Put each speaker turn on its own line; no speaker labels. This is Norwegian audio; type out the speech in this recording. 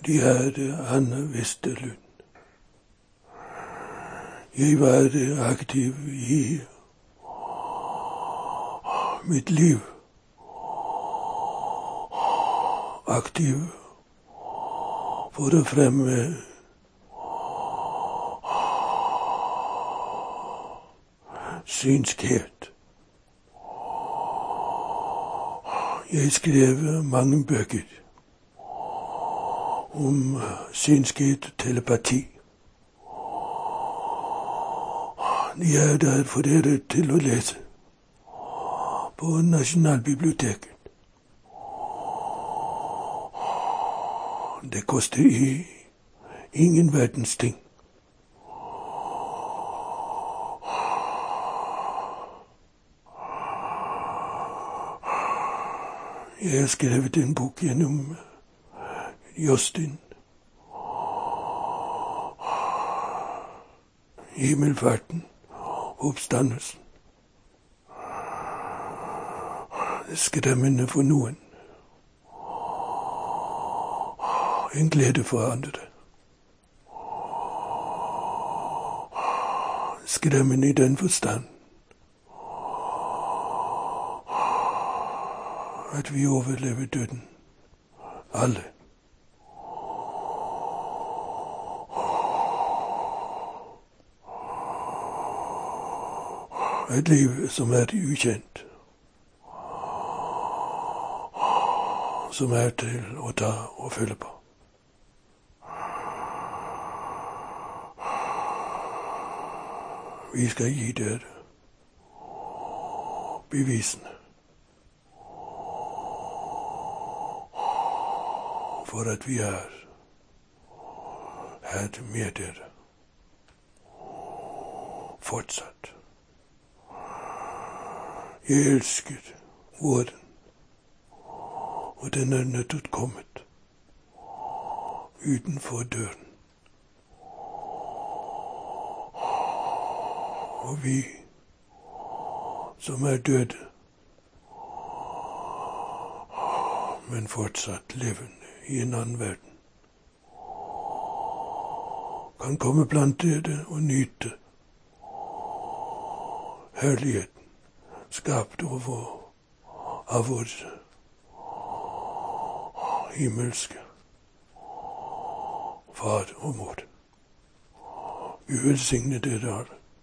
De hadde Anne Vesterlund. Jeg var aktiv i mitt liv. Aktiv for å fremme synskhet. Jeg skrev mange bøker om synskhet og telepati. De er der for dere til å lese på Nasjonalbiblioteket. Det koster ingen verdens ting. Jeg har skrevet en bok gjennom Justin. Himmelfarten, oppstandelsen. Skremmende for noen. En glede for andre. Skremmende i den forstand at vi overlever døden. Alle. Et liv som er ukjent. Som er til å ta og følge på. Vi skal gi dere bevisene for at vi er her med dere fortsatt. Jeg elsker våren, og den er nettopp kommet utenfor døren. Og vi som er døde, men fortsatt levende i en annen verden, kan komme blant dere og nyte herligheten skapt av vår himmelske far og mor. Vi velsigner dere alle.